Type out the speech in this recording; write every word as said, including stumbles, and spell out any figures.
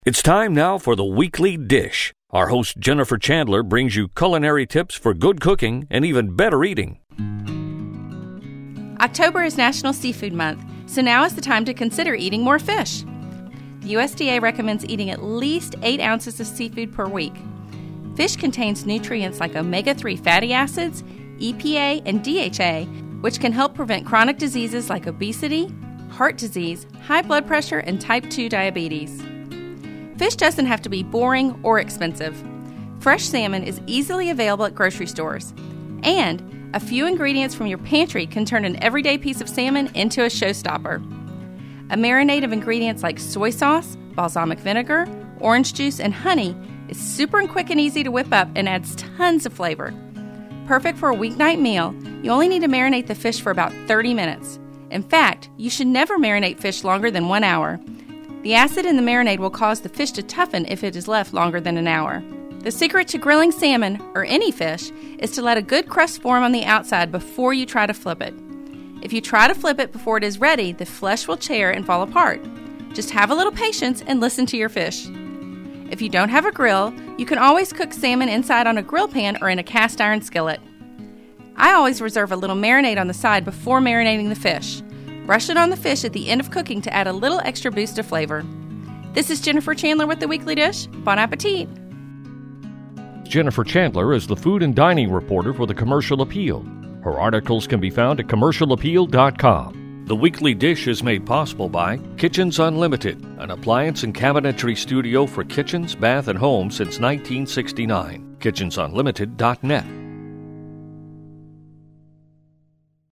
It's time now for the Weekly Dish. Our host Jennifer Chandler brings you culinary tips for good cooking and even better eating. October is National Seafood Month, so now is the time to consider eating more fish. The U S D A recommends eating at least eight ounces of seafood per week. Fish contains nutrients like omega three fatty acids, E P A, and D H A, which can help prevent chronic diseases like obesity, heart disease, high blood pressure, and type two diabetes. Fish doesn't have to be boring or expensive. Fresh salmon is easily available at grocery stores, and a few ingredients from your pantry can turn an everyday piece of salmon into a showstopper. A marinade of ingredients like soy sauce, balsamic vinegar, orange juice, and honey is super and quick and easy to whip up and adds tons of flavor. Perfect for a weeknight meal, you only need to marinate the fish for about thirty minutes. In fact, you should never marinate fish longer than one hour. The acid in the marinade will cause the fish to toughen if it is left longer than an hour. The secret to grilling salmon, or any fish, is to let a good crust form on the outside before you try to flip it. If you try to flip it before it is ready, the flesh will tear and fall apart. Just have a little patience and listen to your fish. If you don't have a grill, you can always cook salmon inside on a grill pan or in a cast iron skillet. I always reserve a little marinade on the side before marinating the fish. Brush it on the fish at the end of cooking to add a little extra boost of flavor. This is Jennifer Chandler with The Weekly Dish. Bon appetit! Jennifer Chandler is the food and dining reporter for the Commercial Appeal. Her articles can be found at commercial appeal dot com. The Weekly Dish is made possible by Kitchens Unlimited, an appliance and cabinetry studio for kitchens, bath, and home since nineteen sixty-nine. kitchens unlimited dot net.